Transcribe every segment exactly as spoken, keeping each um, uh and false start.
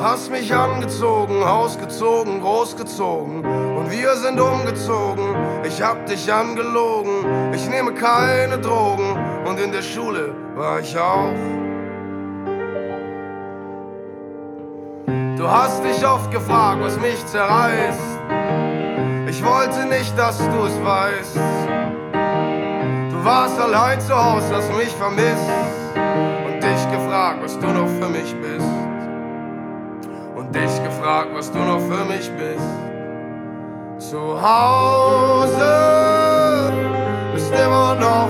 hast mich angezogen, ausgezogen, großgezogen und wir sind umgezogen. Ich hab dich angelogen, ich nehme keine Drogen und in der Schule war ich auch. Du hast dich oft gefragt, was mich zerreißt. Ich wollte nicht, dass du es weißt. Du warst allein zu Hause, hast mich vermisst und dich gefragt, was du noch für mich bist. Und dich gefragt, was du noch für mich bist. Zu Hause bist immer noch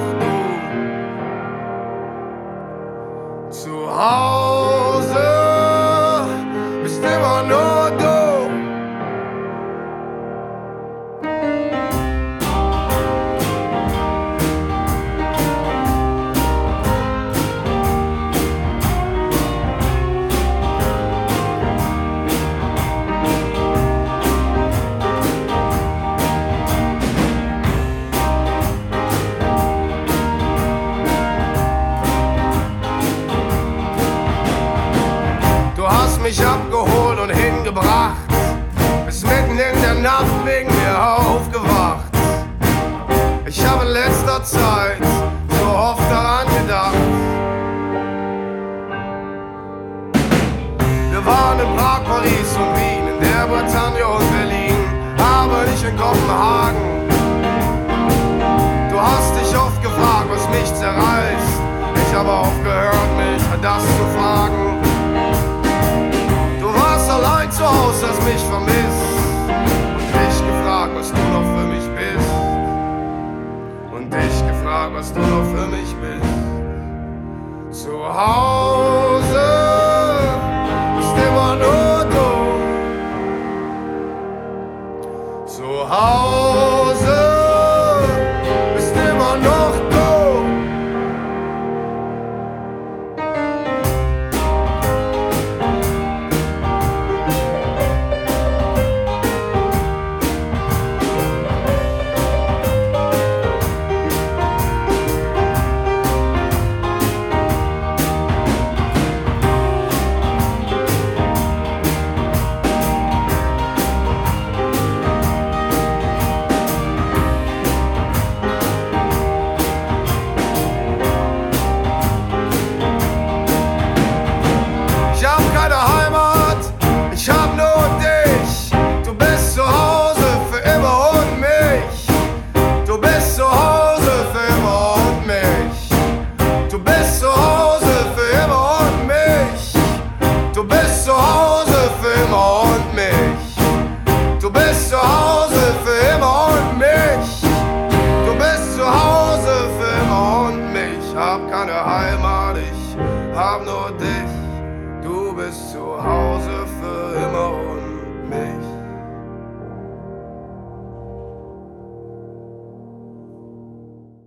du. Zu Hause bist immer nur du. Mich abgeholt und hingebracht, bis mitten in der Nacht wegen mir aufgewacht. Ich habe in letzter Zeit so oft daran gedacht. Wir waren in Prag, Paris und Wien, in der Bretagne und Berlin, aber nicht in Kopenhagen. Du hast dich oft gefragt, was mich zerreißt. Ich habe aufgehört, mich das zu fragen. Allein zu Hause, hast mich vermisst und dich gefragt, was du noch für mich bist. Und dich gefragt, was du noch für mich bist. Zu Hause bist immer nur du. Zu Hause bist immer noch du. Heimat, ich hab nur dich, du bist zu Hause für immer.